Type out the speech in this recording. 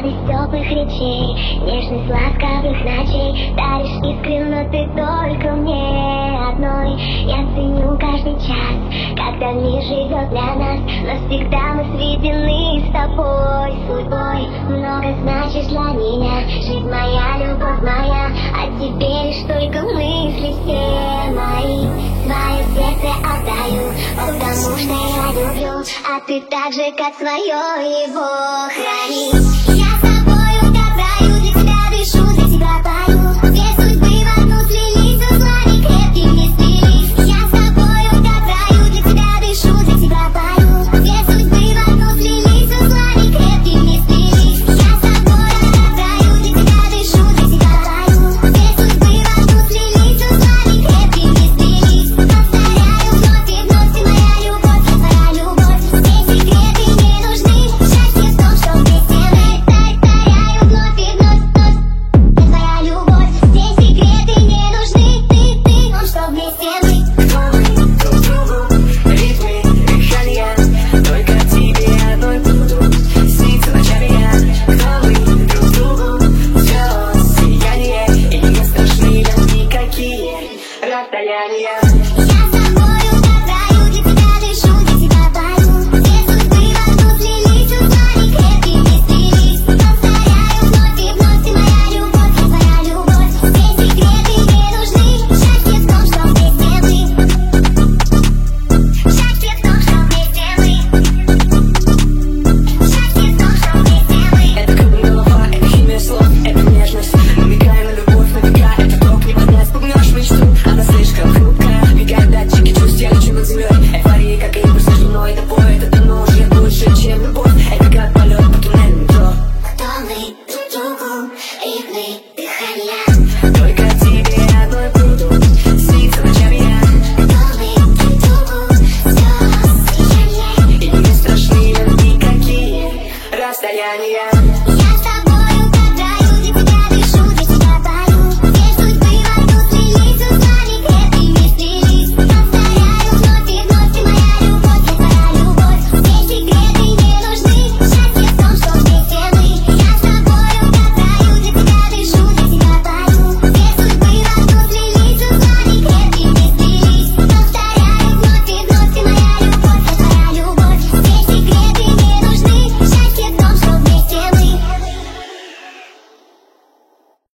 радость теплых речей, нежность ласковых ночей. Даришь искренне, но ты только мне одной. Я ценю каждый час, когда мир живет для нас. Навсегда мы сведены с тобой судьбой. Много значишь для меня, жизнь моя, любовь моя. А теперь лишь только мысли все мои. Свое сердце отдаю, потому что я люблю. А ты так же, как свое, его храни. Я с тобою как в раю, для тебя дышу, для тебя пою. Две судьбы в одну слились, узлами крепкими сплелись. Я с тобою как в раю, для тебя дышу, для тебя пою. Две судьбы в одну слились, узлами крепкими сплелись. Я с тобою как в раю, для тебя дышу, для тебя пою. Две судьбы в одну слились, узлами крепкими сплелись. Повторяю вновь и вновь, ты моя любовь, я твоя любовь. Все секреты не нужны, счастье в том, что вместе мы. Повторяю вновь и вновь, вновь, я твоя любовь. Все секреты не нужны, ты, в том, что вместе мы. Друг другу, ритмы, дыхания, только тебе одной буду сниться ночами я. Кто мы друг другу, все сияние, и не страшны нам никакие расстояния. Я с тобою как в раю, для тебя дышу, для тебя пою. Две судьбы в одну слились, узлами крепкими сплелись. Повторяю вновь и вновь, ты моя любовь, я твоя любовь. Все секреты не нужны, счастье в том, что вместе мы. Счастье в том, что вместе мы. Счастье в том, что вместе мы. Это круг голова, это химия слов, это нежность. Намекая на любовь, на века, это ток, не поднять, спугнешь мечту. Она слишком хрупкая, мигают датчики чувств, я лечу над землей. Эйфория, как импульс между мной и тобой. Это давно уже больше, чем любовь. Это как полет по туннелю метро. Кто мы друг другу, ритмы, дыхания. Только тебе одной буду сниться ночами я. Кто мы друг другу, все сияние. И не страшны нам никакие расстояния.